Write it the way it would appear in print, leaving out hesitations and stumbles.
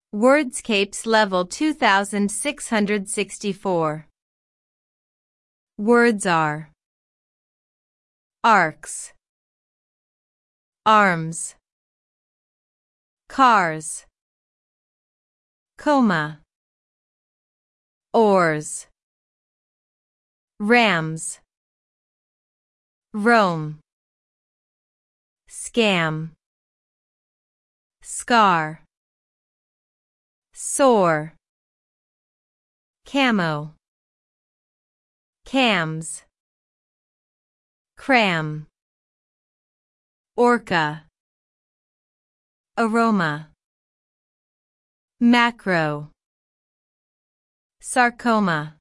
Wordscapes level 2664. Words are arcs, arms, cars, coma, oars, rams, Rome, scam, scar, sore, camo, cams, cram, orca, aroma, macro, sarcoma.